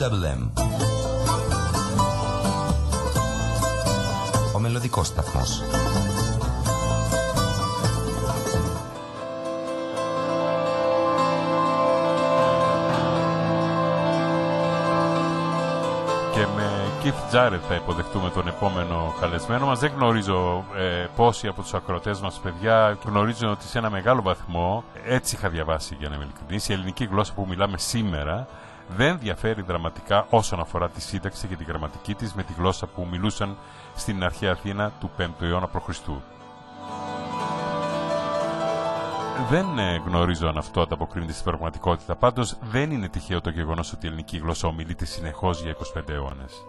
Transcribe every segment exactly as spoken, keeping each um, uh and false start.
Double M. Ο μελωδικός σταθμός. Και με Keith Jarrett θα υποδεχτούμε τον επόμενο καλεσμένο μας. Δεν γνωρίζω ε, πόσοι από τους ακροατές μας, παιδιά, γνωρίζουν ότι σε ένα μεγάλο βαθμό, έτσι είχα διαβάσει για να είμαι ειλικρινής, η ελληνική γλώσσα που μιλάμε σήμερα δεν διαφέρει δραματικά όσον αφορά τη σύνταξη και τη γραμματική της με τη γλώσσα που μιλούσαν στην αρχαία Αθήνα του πέμπτου αιώνα π.Χ. Δεν ε, γνωρίζω αν αυτό ανταποκρίνεται στην πραγματικότητα. Πάντως δεν είναι τυχαίο το γεγονός ότι η ελληνική γλώσσα ομιλείται συνεχώς για είκοσι πέντε αιώνες.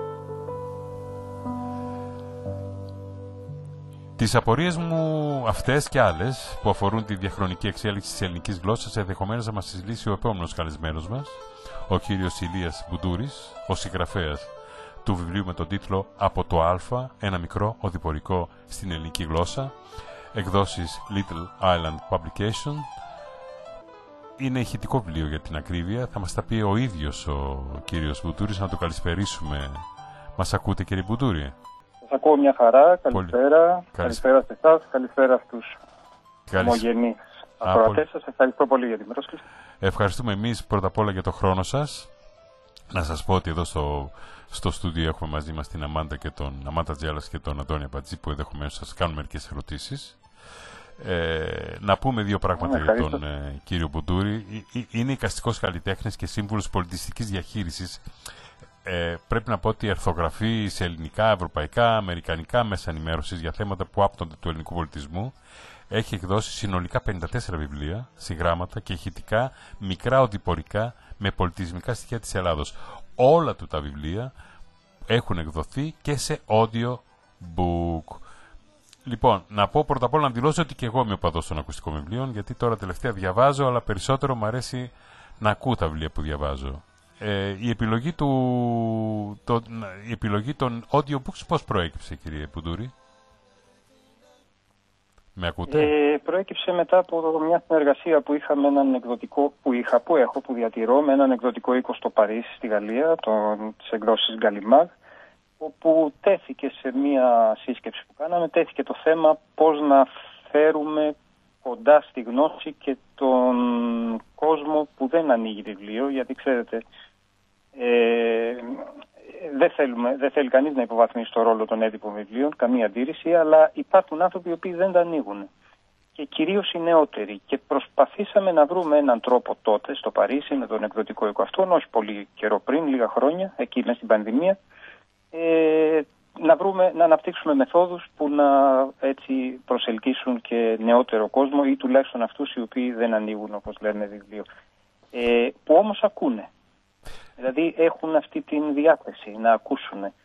Τις απορίες μου αυτές και άλλες που αφορούν τη διαχρονική εξέλιξη της ελληνικής γλώσσας ενδεχομένως να μας τις λύσει ο επόμενος καλεσμένος μας, ο κύριος Ηλίας Μπουντούρης, ο συγγραφέας του βιβλίου με τον τίτλο «Από το Α, ένα μικρό οδηπορικό στην ελληνική γλώσσα», εκδόσεις Little Island Publication. Είναι ηχητικό βιβλίο για την ακρίβεια. Θα μας τα πει ο ίδιος ο κύριος Μπουντούρης, να το καλησπερίσουμε. Μας ακούτε, κύριε Μπουντούρη? Σας ακούω μια χαρά. Καλησπέρα. Πολύ... Καλησπέρα σε εσάς. Καλησπέρα στους ομογενείς ακροατές σας. Ευχαριστώ πολύ για την πρόσκληση. Ευχαριστούμε εμείς πρώτα απ' όλα για το χρόνο σας. Να σας πω ότι εδώ στο, στο στούντιο έχουμε μαζί μας την Αμάντα και τον Αμάντα Τζιάλας και τον Αντώνη Αμπατζή, που ενδεχομένως σας κάνουν μερικές ερωτήσεις. Ε, να πούμε δύο πράγματα για τον ε, κύριο Μπουντούρη. Είναι εικαστικός καλλιτέχνης και σύμβουλος πολιτιστικής διαχείρισης. Ε, πρέπει να πω ότι ερθογραφεί σε ελληνικά, ευρωπαϊκά, αμερικανικά μέσα ενημέρωσης για θέματα που άπτονται του ελληνικού πολιτισμού. Έχει εκδώσει συνολικά πενήντα τέσσερα βιβλία, συγγράμματα και ηχητικά μικρά οδηπορικά με πολιτισμικά στοιχεία της Ελλάδος. Όλα του τα βιβλία έχουν εκδοθεί και σε audio book. Λοιπόν, να πω πρώτα απ' όλα να δηλώσω ότι και εγώ είμαι οπαδός των ακουστικών βιβλίων, γιατί τώρα τελευταία διαβάζω, αλλά περισσότερο μου αρέσει να ακούω τα βιβλία που διαβάζω. Ε, η, επιλογή του, το, η επιλογή των audiobooks πώς προέκυψε, κύριε Μπουντούρη? Με ακούτε? Ε, προέκυψε μετά από μια συνεργασία που είχα με έναν εκδοτικό, που είχα, που έχω, που διατηρώ, με έναν εκδοτικό οίκο στο Παρίσι, στη Γαλλία, τον, τις εκδόσεις Γκαλιμάρ, όπου τέθηκε σε μια σύσκεψη που κάναμε, τέθηκε το θέμα πώς να φέρουμε κοντά στη γνώση και τον κόσμο που δεν ανοίγει βιβλίο, γιατί ξέρετε, ε, δεν, θέλουμε, δεν θέλει κανείς να υποβαθμίσει το ρόλο των έντυπων βιβλίων, καμία αντίρρηση, αλλά υπάρχουν άνθρωποι οι οποίοι δεν τα ανοίγουν. Και κυρίως οι νεότεροι. Και προσπαθήσαμε να βρούμε έναν τρόπο τότε στο Παρίσι με τον εκδοτικό οίκο αυτόν, όχι πολύ καιρό πριν, λίγα χρόνια, εκεί μέσα στην πανδημία, ε, να, βρούμε, να αναπτύξουμε μεθόδους που να έτσι προσελκύσουν και νεότερο κόσμο ή τουλάχιστον αυτούς οι οποίοι δεν ανοίγουν, όπως λέμε, βιβλίο. Ε, που όμως ακούνε. Δηλαδή έχουν αυτή την διάθεση να ακούσουν. Ε,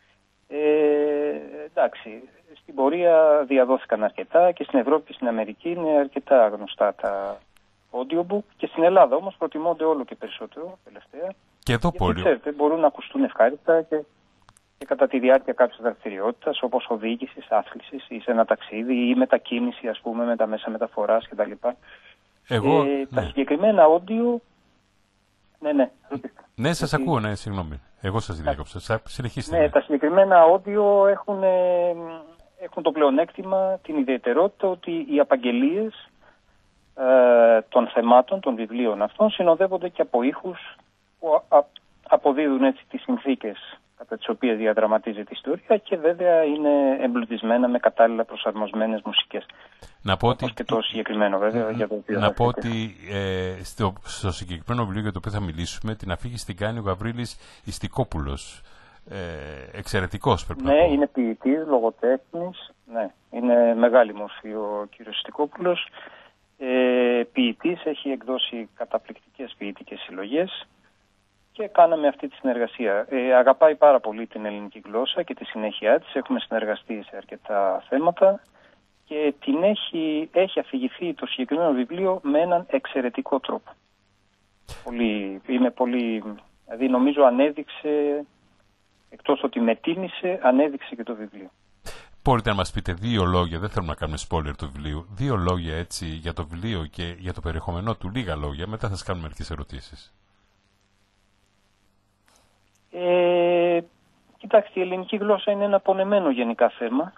εντάξει, στην πορεία διαδόθηκαν αρκετά και στην Ευρώπη και στην Αμερική είναι αρκετά γνωστά τα audiobook και στην Ελλάδα όμως προτιμώνται όλο και περισσότερο τελευταία. Και εδώ πολύ. Ξέρετε, μπορούν να ακουστούν ευχάριστα και, και κατά τη διάρκεια κάποιας δραστηριότητας, όπως οδήγησης, άθλησης ή σε ένα ταξίδι ή μετακίνηση, ας πούμε, με τα μέσα μεταφοράς κτλ. Εγώ, ε, ναι. Τα συγκεκριμένα audio. Ναι, ναι. Ναι, σας Γιατί... ακούω, ναι, συγγνώμη. Εγώ σας διέκοψα. Συνεχίστε. Ναι, ναι, τα συγκεκριμένα audio έχουν, έχουν το πλεονέκτημα, την ιδιαιτερότητα ότι οι απαγγελίες ε, των θεμάτων, των βιβλίων αυτών, συνοδεύονται και από ήχους που α, αποδίδουν έτσι τις συνθήκες κατά τις οποίες διαδραματίζεται η ιστορία και βέβαια είναι εμπλουτισμένα με κατάλληλα προσαρμοσμένες μουσικές. Να πω ότι, και το συγκεκριμένο, βέβαια, για το οποίο να πω ότι ε, στο, στο συγκεκριμένο βιβλίο για το οποίο θα μιλήσουμε, την αφήγηση την κάνει ο Γαβρίλης Ιστικόπουλος. Ε, εξαιρετικός, πρέπει ναι, να πω. Ναι, είναι ποιητής, λογοτέχνης. Ναι, είναι μεγάλη μορφή ο κύριος Ιστικόπουλος. Ε, ποιητής, έχει εκδώσει καταπληκτικές ποιητικές συλλογές και κάναμε αυτή τη συνεργασία. Ε, αγαπάει πάρα πολύ την ελληνική γλώσσα και τη συνέχεια της. Έχουμε συνεργαστεί σε αρκετά θέματα. Και την έχει, έχει αφηγηθεί το συγκεκριμένο βιβλίο με έναν εξαιρετικό τρόπο. Πολύ, είναι πολύ, δηλαδή νομίζω ανέδειξε, εκτός ότι με τίμησε, ανέδειξε και το βιβλίο. Μπορείτε να μας πείτε δύο λόγια, δεν θέλουμε να κάνουμε spoiler του βιβλίου, δύο λόγια έτσι για το βιβλίο και για το περιεχόμενό του, λίγα λόγια, μετά θα σας κάνουμε μερικές ερωτήσεις. Ε, κοιτάξτε, η ελληνική γλώσσα είναι ένα πονεμένο γενικά θέμα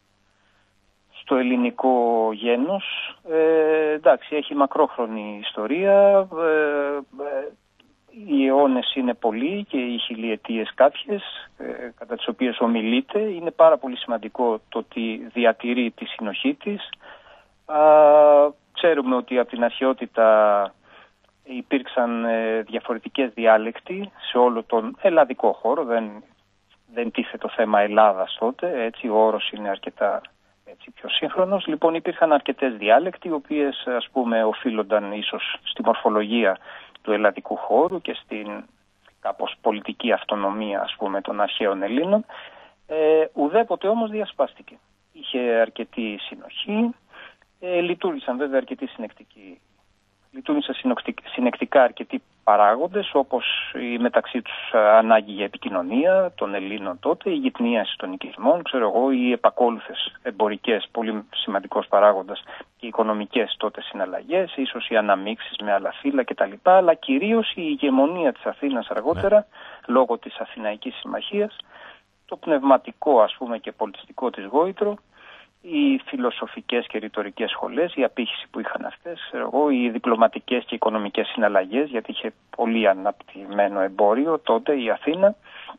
στο ελληνικό γένος. Ε, εντάξει, έχει μακρόχρονη ιστορία, ε, ε, οι αιώνες είναι πολλοί και οι χιλιετίες κάποιες, ε, κατά τις οποίες ομιλείται. Είναι πάρα πολύ σημαντικό το ότι διατηρεί τη συνοχή της. Α, ξέρουμε ότι από την αρχαιότητα υπήρξαν ε, διαφορετικές διάλεκτοι σε όλο τον ελλαδικό χώρο. Δεν, δεν τίθε το θέμα Ελλάδας τότε, έτσι, ο όρος είναι αρκετά έτσι, πιο σύγχρονος. Λοιπόν, υπήρχαν αρκετές διάλεκτοι, οι οποίες, ας πούμε, οφείλονταν ίσως στη μορφολογία του ελλαδικού χώρου και στην κάπως πολιτική αυτονομία, ας πούμε, των αρχαίων Ελλήνων. Ε, ουδέποτε όμως διασπάστηκε. Είχε αρκετή συνοχή, ε, λειτουργήσαν βέβαια αρκετοί συνεκτικοί. Λειτουργήσαν συνεκτικά αρκετοί παράγοντες, όπως η μεταξύ τους ανάγκη για επικοινωνία των Ελλήνων τότε, η γυτνίαση των οικισμών, ξέρω εγώ, οι επακόλουθες εμπορικές, πολύ σημαντικός παράγοντας, και οι οικονομικές τότε συναλλαγές, ίσως οι αναμίξεις με άλλα φύλλα κτλ. Αλλά κυρίως η ηγεμονία της Αθήνας αργότερα, ναι, λόγω της Αθηναϊκής Συμμαχίας, το πνευματικό, ας πούμε, και πολιτιστικό της γόητρο, οι φιλοσοφικές και ρητορικές σχολές, η απήχηση που είχαν αυτές, εγώ, οι διπλωματικές και οικονομικές συναλλαγές, γιατί είχε πολύ αναπτυγμένο εμπόριο τότε η Αθήνα,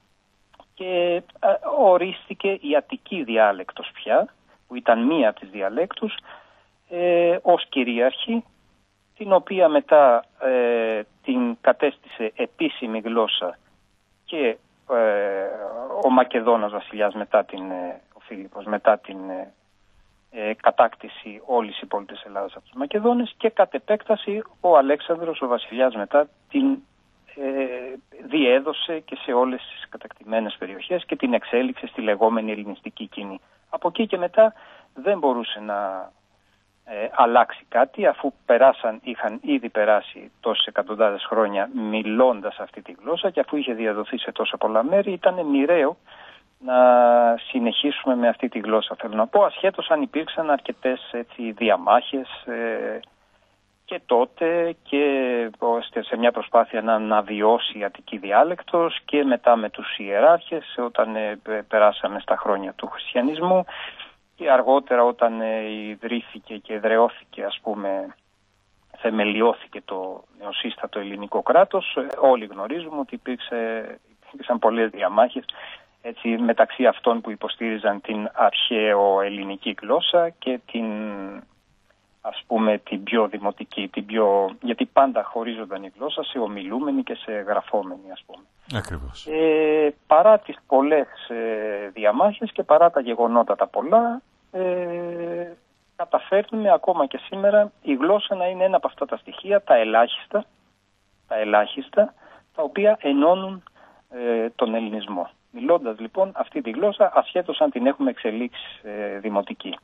και ορίστηκε η Αττική διάλεκτος πια, που ήταν μία από τις διαλέκτους, ε, ως κυρίαρχη, την οποία μετά ε, την κατέστησε επίσημη γλώσσα και ε, ο Μακεδόνας βασιλιάς μετά την, ε, ο Φίλιππος, μετά την ε, Ε, κατάκτηση όλης η πόλη της Ελλάδας από τους Μακεδόνες, και κατ' επέκταση ο Αλέξανδρος, ο βασιλιάς, μετά την ε, διέδωσε και σε όλες τις κατακτημένες περιοχές και την εξέλιξε στη λεγόμενη ελληνιστική κοινή. Από εκεί και μετά δεν μπορούσε να ε, αλλάξει κάτι, αφού περάσαν, είχαν ήδη περάσει τόσες εκατοντάδες χρόνια μιλώντας αυτή τη γλώσσα, και αφού είχε διαδοθεί σε τόσα πολλά μέρη, ήταν μοιραίο να συνεχίσουμε με αυτή τη γλώσσα. Θέλω να πω, ασχέτως αν υπήρξαν αρκετές έτσι, διαμάχες ε, και τότε, και σε μια προσπάθεια να αναβιώσει η Αττική διάλεκτος, και μετά με τους ιεράρχες όταν ε, περάσαμε στα χρόνια του χριστιανισμού, και αργότερα όταν ε, ιδρύθηκε και εδραιώθηκε, ας πούμε, θεμελιώθηκε το νεοσύστατο ελληνικό κράτος. Ε, όλοι γνωρίζουμε ότι υπήρξε, υπήρξαν πολλές διαμάχες, έτσι, μεταξύ αυτών που υποστήριζαν την αρχαίο ελληνική γλώσσα και την, ας πούμε, την πιο δημοτική, την πιο, γιατί πάντα χωρίζονταν η γλώσσα σε ομιλούμενη και σε γραφόμενη, ας πούμε. Ακριβώς. Ε, παρά τις πολλές ε, διαμάχες και παρά τα γεγονότα τα πολλά, ε, καταφέρνουμε ακόμα και σήμερα η γλώσσα να είναι ένα από αυτά τα στοιχεία, τα ελάχιστα, τα, ελάχιστα, τα οποία ενώνουν ε, τον ελληνισμό. Μιλώντας λοιπόν αυτή τη γλώσσα, ασχέτως αν την έχουμε εξελίξει ε, δημοτική.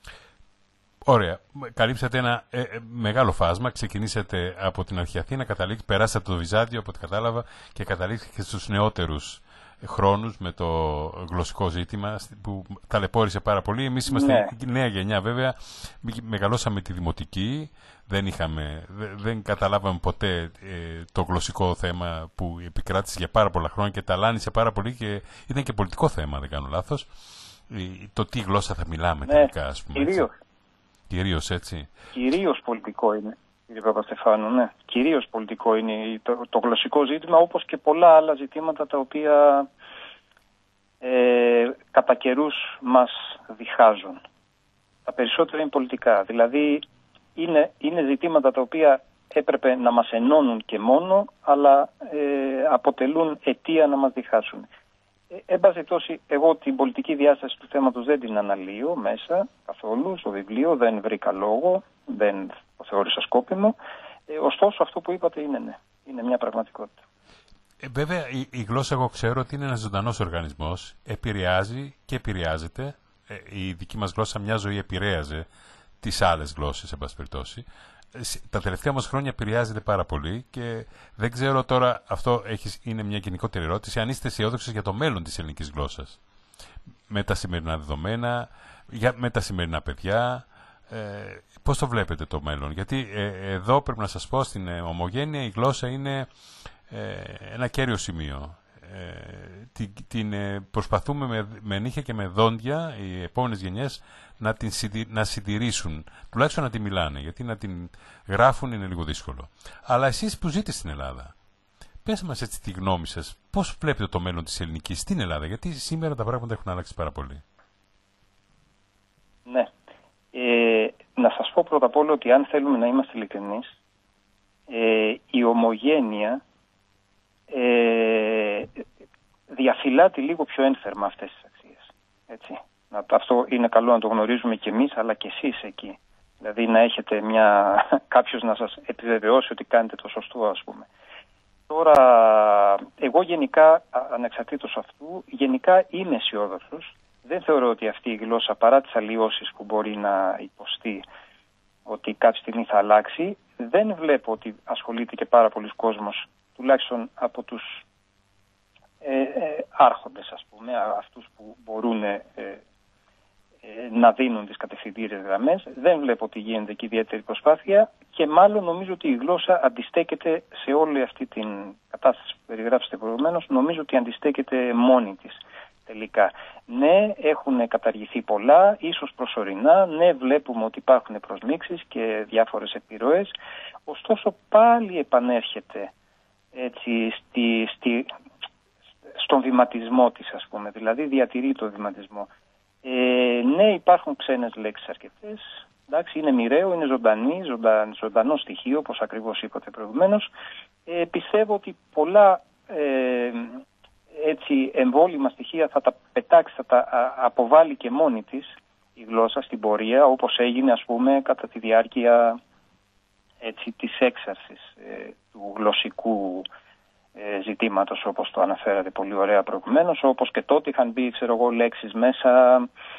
Ωραία. Καλύψατε ένα ε, ε, μεγάλο φάσμα. Ξεκινήσατε από την αρχαία Αθήνα, καταλήξατε, περάσατε το Βυζάντιο, από ό,τι κατάλαβα, και καταλήξατε και στους νεότερους χρόνους με το γλωσσικό ζήτημα που ταλαιπώρησε πάρα πολύ. Εμείς είμαστε ναι. νέα γενιά βέβαια, μεγαλώσαμε τη δημοτική, δεν, είχαμε, δεν καταλάβαμε ποτέ ε, το γλωσσικό θέμα που επικράτησε για πάρα πολλά χρόνια και ταλάνισε πάρα πολύ, και ήταν και πολιτικό θέμα, δεν κάνω λάθος, ε, το τι γλώσσα θα μιλάμε ναι, τελικά, ας πούμε. Κυρίως. Έτσι. Κυρίως έτσι. Κυρίως πολιτικό είναι, κύριε Παπαστεφάνου, ναι. Κυρίως πολιτικό είναι το, το γλωσσικό ζήτημα, όπως και πολλά άλλα ζητήματα τα οποία ε, κατά καιρούς μας διχάζουν. Τα περισσότερα είναι πολιτικά. Δηλαδή είναι, είναι ζητήματα τα οποία έπρεπε να μας ενώνουν και μόνο, αλλά ε, αποτελούν αιτία να μας διχάσουν. Εν πάση περιπτώσει, εγώ την πολιτική διάσταση του θέματος δεν την αναλύω μέσα καθόλου στο βιβλίο, δεν βρήκα λόγο, δεν το θεώρησα σκόπιμο. Ε, ωστόσο, αυτό που είπατε είναι ναι, είναι μια πραγματικότητα. Ε, βέβαια, η, η γλώσσα, εγώ ξέρω ότι είναι ένας ζωντανός οργανισμός, επηρεάζει και επηρεάζεται. Ε, η δική μας γλώσσα μια ζωή επηρέαζε τις άλλες γλώσσες, εν πάση περιπτώσει. Τα τελευταία μας χρόνια επηρεάζεται πάρα πολύ, και δεν ξέρω τώρα, αυτό έχει, είναι μια γενικότερη ερώτηση, αν είστε αισιόδοξοι για το μέλλον της ελληνικής γλώσσας. Με τα σημερινά δεδομένα, για, με τα σημερινά παιδιά, ε, πώς το βλέπετε το μέλλον? Γιατί ε, εδώ πρέπει να σας πω, στην ε, Ομογένεια η γλώσσα είναι ε, ένα κέριο σημείο. ε, την, την ε, προσπαθούμε με, με νύχια και με δόντια οι επόμενες γενιές να την να συντηρήσουν, τουλάχιστον να τη μιλάνε, γιατί να την γράφουν είναι λίγο δύσκολο. Αλλά εσείς που ζείτε στην Ελλάδα, πες μας έτσι τη γνώμη σας, πώς βλέπετε το μέλλον της ελληνικής στην Ελλάδα, γιατί σήμερα τα πράγματα έχουν αλλάξει πάρα πολύ. Ναι. Ε, να σας πω πρώτα απ' όλα ότι αν θέλουμε να είμαστε ειλικρινείς, ε, η ομογένεια ε, διαφυλάτει λίγο πιο ένθερμα αυτές τις αξίες. Έτσι. Αυτό είναι καλό να το γνωρίζουμε κι εμείς, αλλά κι εσείς εκεί. Δηλαδή να έχετε μια, κάποιος να σας επιβεβαιώσει ότι κάνετε το σωστό, ας πούμε. Τώρα, εγώ γενικά, ανεξαρτήτως αυτού, γενικά είμαι αισιόδοξος. Δεν θεωρώ ότι αυτή η γλώσσα, παρά τις αλλοιώσεις που μπορεί να υποστεί, ότι κάποια στιγμή θα αλλάξει. Δεν βλέπω ότι ασχολείται και πάρα πολλοί κόσμος, τουλάχιστον από τους ε, ε, άρχοντες, ας πούμε, αυτούς που μπορούν ε, ε, να δίνουν τις κατευθυντήριες γραμμές. Δεν βλέπω ότι γίνεται εκεί ιδιαίτερη προσπάθεια και μάλλον νομίζω ότι η γλώσσα αντιστέκεται σε όλη αυτή την κατάσταση που περιγράψετε προηγουμένως. Νομίζω ότι αντιστέκεται μόνη της τελικά. Ναι, έχουν καταργηθεί πολλά, ίσως προσωρινά. Ναι, βλέπουμε ότι υπάρχουν προσμίξεις και διάφορες επιρροές. Ωστόσο πάλι επανέρχεται έτσι, στη, στη, στον βηματισμό της, ας πούμε. Δηλαδή διατηρεί το βηματισμό. Ε, ναι, υπάρχουν ξένες λέξεις αρκετές. Εντάξει, είναι μοιραίο, είναι ζωντανή, ζωντανό, ζωντανό στοιχείο, όπως ακριβώς είπατε προηγουμένως. Ε, πιστεύω ότι πολλά ε, έτσι, εμβόλυμα στοιχεία θα τα πετάξει, θα τα αποβάλει και μόνη της η γλώσσα στην πορεία, όπως έγινε, ας πούμε, κατά τη διάρκεια έτσι, της έξαρσης ε, του γλωσσικού ε, ζητήματος, όπως το αναφέρατε πολύ ωραία προηγουμένως, όπως και τότε είχαν μπει, ξέρω εγώ, λέξεις μέσα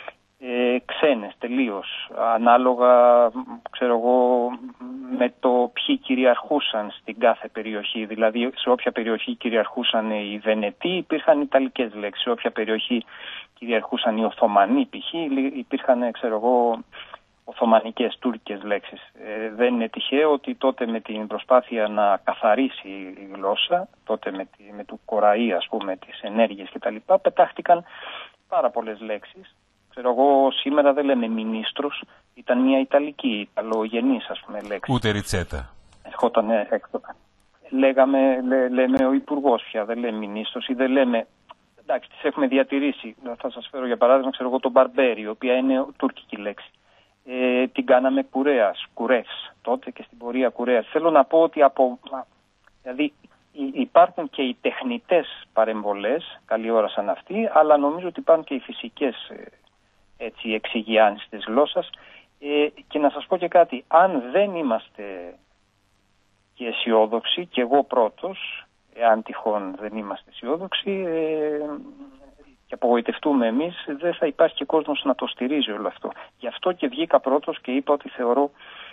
ε, ξένες τελείως, ανάλογα, ξέρω εγώ, με το ποιοι κυριαρχούσαν στην κάθε περιοχή. Δηλαδή, σε όποια περιοχή κυριαρχούσαν οι Βενετοί, υπήρχαν ιταλικές λέξεις. Σε όποια περιοχή κυριαρχούσαν οι Οθωμανοί, π.χ., υπήρχαν, ξέρω εγώ, οθωμανικές, τουρκικές λέξεις. Ε, δεν είναι τυχαίο ότι τότε με την προσπάθεια να καθαρίσει η γλώσσα, τότε με, τη, με του Κοραή, ας πούμε, τις ενέργειες κτλ., πετάχτηκαν πάρα πολλές λέξεις. Ξέρω εγώ, σήμερα δεν λέμε μινίστρος, ήταν μια ιταλική, ιταλογενής, ας πούμε, λέξη. Ούτε ριτσέτα. Ερχόταν έκτο. Λέγαμε, λέ, λέμε ο υπουργός πια, δεν λέμε μινίστρος ή δεν λέμε. Εντάξει, τις έχουμε διατηρήσει. Θα σας φέρω για παράδειγμα, ξέρω εγώ, τον μπαρμπέρι, η οποία είναι τουρκική λέξη. Ε, την κάναμε κουρέας, κουρεύς, τότε και στην πορεία κουρέας. Θέλω να πω ότι από. Δηλαδή, υπάρχουν και οι τεχνητές παρεμβολές, καλή ώρα σαν αυτή, αλλά νομίζω ότι υπάρχουν και οι φυσικές έτσι, εξηγιάνσεις της γλώσσας. Ε, και να σας πω και κάτι, αν δεν είμαστε και αισιόδοξοι, και εγώ πρώτος, εάν τυχόν δεν είμαστε αισιόδοξοι, ε, και απογοητευτούμε εμείς, δεν θα υπάρχει και κόσμος να το στηρίζει όλο αυτό. Γι' αυτό και βγήκα πρώτος και είπα ότι θεωρώ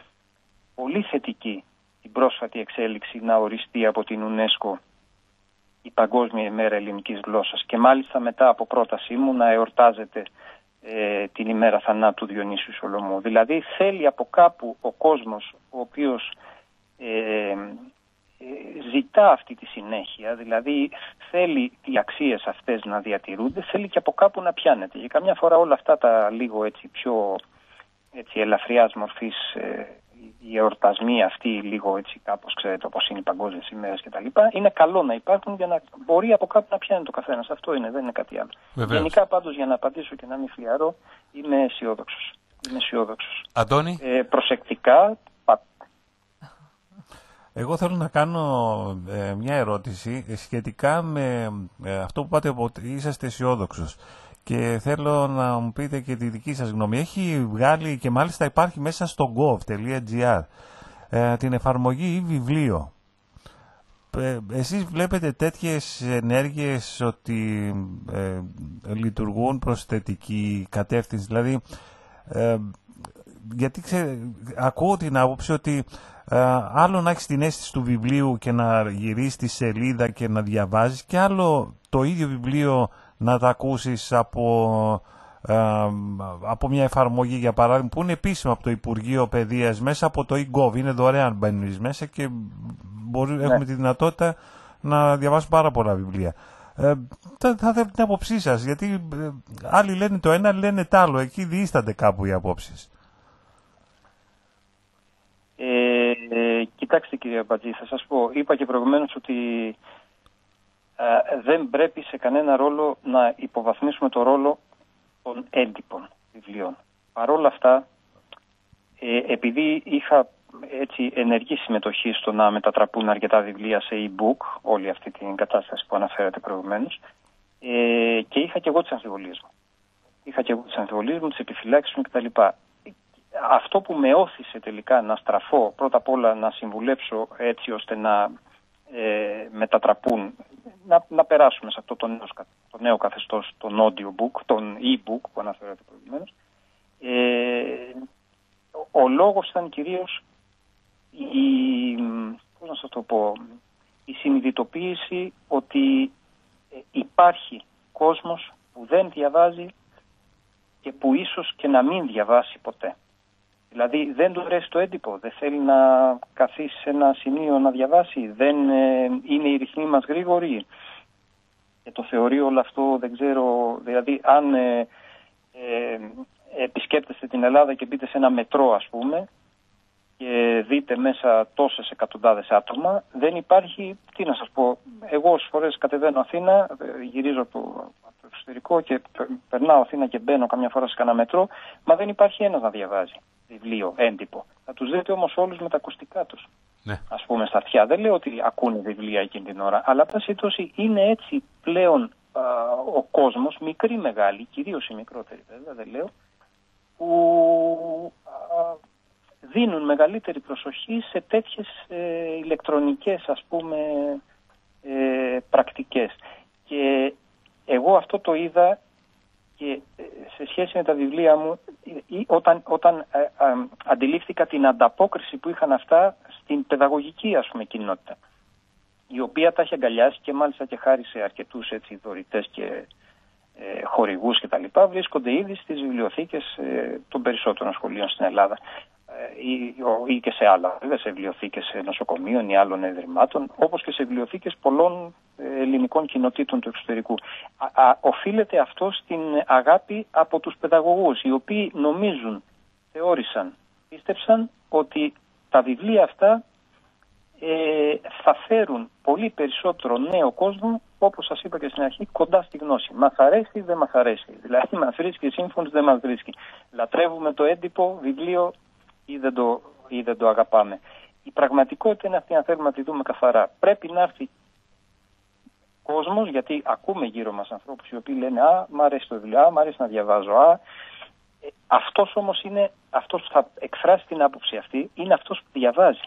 πολύ θετική την πρόσφατη εξέλιξη να οριστεί από την UNESCO η Παγκόσμια ημέρα ελληνικής γλώσσας και μάλιστα μετά από πρότασή μου να εορτάζεται ε, την ημέρα θανάτου Διονύσιου Σολωμού. Δηλαδή θέλει από κάπου ο κόσμος ο οποίος ε, ζητά αυτή τη συνέχεια, δηλαδή θέλει οι αξίες αυτές να διατηρούνται, θέλει και από κάπου να πιάνεται. Και καμιά φορά όλα αυτά τα λίγο έτσι πιο έτσι, ελαφριάς μορφής ε, οι εορτασμοί αυτοί λίγο έτσι κάπως, ξέρετε, όπως είναι οι παγκόσμιες ημέρες κτλ. Είναι καλό να υπάρχουν για να μπορεί από κάπου να πιάνει το καθένας. Αυτό είναι, δεν είναι κάτι άλλο. Βεβαίως. Γενικά πάντως για να απαντήσω και να μην φλιαρώ, είμαι αισιόδοξος. Είμαι αισιόδοξος. Αντώνη. Ε, προσεκτικά. Εγώ θέλω να κάνω ε, μια ερώτηση σχετικά με ε, αυτό που είπατε ότι είσαστε αισιόδοξος και θέλω να μου πείτε και τη δική σας γνώμη. Έχει βγάλει και μάλιστα υπάρχει μέσα στο gov.gr ε, την εφαρμογή ή βιβλίο. Ε, εσείς βλέπετε τέτοιες ενέργειες ότι ε, λειτουργούν προς θετική κατεύθυνση, δηλαδή ε, γιατί ξέ, ακούω την άποψη ότι ε, άλλο να έχεις την αίσθηση του βιβλίου και να γυρίσεις τη σελίδα και να διαβάζεις και άλλο το ίδιο βιβλίο να τα ακούσεις από, ε, από μια εφαρμογή για παράδειγμα που είναι επίσημα από το Υπουργείο Παιδείας μέσα από το e-gov, είναι δωρεάν, μπαίνεις μέσα και μπορεί, ναι. Έχουμε τη δυνατότητα να διαβάσουμε πάρα πολλά βιβλία. Ε, θα, θα θέλω την άποψή σας, γιατί ε, άλλοι λένε το ένα, άλλοι λένε το άλλο. Εκεί διήστανται κάπου οι απόψεις. Ε, ε, κοιτάξτε κύριε Μπατζή, θα σας πω, είπα και προηγουμένως ότι ε, δεν πρέπει σε κανένα ρόλο να υποβαθμίσουμε το ρόλο των έντυπων βιβλίων. Παρ' όλα αυτά, ε, επειδή είχα έτσι ενεργή συμμετοχή στο να μετατραπούν αρκετά βιβλία σε e-book, όλη αυτή την κατάσταση που αναφέρατε προηγουμένως, ε, και είχα και εγώ τις αμφιβολίες μου. Είχα και εγώ τις αμφιβολίες μου, τις επιφυλάξεις μου κτλ. Αυτό που με όθησε τελικά να στραφώ, πρώτα απ' όλα να συμβουλέψω έτσι ώστε να ε, μετατραπούν, να, να περάσουμε σε αυτό το νέο, το νέο καθεστώς, τον audiobook, τον e-book που αναφέρατε προηγουμένως, ε, ο λόγος ήταν κυρίως η, πώς να σας το πω, η συνειδητοποίηση ότι υπάρχει κόσμος που δεν διαβάζει και που ίσως και να μην διαβάσει ποτέ. Δηλαδή δεν του αρέσει το έντυπο, δεν θέλει να καθίσει σε ένα σημείο να διαβάσει, δεν ε, είναι οι ρυθμοί μας γρήγοροι και το θεωρεί όλο αυτό, δεν ξέρω, δηλαδή αν ε, ε, επισκέπτεστε την Ελλάδα και μπείτε σε ένα μετρό ας πούμε και δείτε μέσα τόσες εκατοντάδες άτομα, δεν υπάρχει, τι να σας πω, εγώ όσες φορές κατεβαίνω Αθήνα, γυρίζω από το εξωτερικό και περνάω Αθήνα και μπαίνω καμιά φορά σε κανένα μετρό, μα δεν υπάρχει ένας να διαβάζει βιβλίο, έντυπο. Θα τους δείτε όμως όλους με τα ακουστικά τους. Ναι. Ας πούμε στα αυτιά. Δεν λέω ότι ακούνε βιβλία εκείνη την ώρα, αλλά πάση τόση είναι έτσι πλέον α, ο κόσμος, μικροί μεγάλοι, κυρίως οι μικρότεροι βέβαια, δεν λέω, που α, δίνουν μεγαλύτερη προσοχή σε τέτοιες ε, ηλεκτρονικές ας πούμε ε, πρακτικές. Και εγώ αυτό το είδα και σε σχέση με τα βιβλία μου όταν, όταν ε, ε, αντιλήφθηκα την ανταπόκριση που είχαν αυτά στην παιδαγωγική ας πούμε κοινότητα, η οποία τα έχει αγκαλιάσει και μάλιστα και χάρη σε αρκετούς έτσι δωρητές και ε, χορηγούς και τα λοιπά, βρίσκονται ήδη στις βιβλιοθήκες ε, των περισσότερων σχολείων στην Ελλάδα ή, ή και σε άλλα, βέβαια, σε βιβλιοθήκες νοσοκομείων ή άλλων ιδρυμάτων, όπως και σε βιβλιοθήκες πολλών ελληνικών κοινοτήτων του εξωτερικού. Α, α, οφείλεται αυτό στην αγάπη από τους παιδαγωγούς, οι οποίοι νομίζουν, θεώρησαν, πίστεψαν ότι τα βιβλία αυτά ε, θα φέρουν πολύ περισσότερο νέο κόσμο, όπως σας είπα και στην αρχή, κοντά στη γνώση. Μας αρέσει, δεν μας αρέσει. Δηλαδή, μας βρίσκει σύμφωνος, δεν μας βρίσκει. Λατρεύουμε το έντυπο βιβλίο ή δεν το, ή δεν το αγαπάμε. Η πραγματικότητα είναι αυτή, αν θέλουμε να τη δούμε καθαρά. Πρέπει να έρθει κόσμος, γιατί ακούμε γύρω μας ανθρώπους οι οποίοι λένε «Α, μ' αρέσει το βιβλίο, α, μ' αρέσει να διαβάζω, α». Ε, αυτός όμως είναι, αυτός που θα εκφράσει την άποψη αυτή, είναι αυτός που διαβάζει.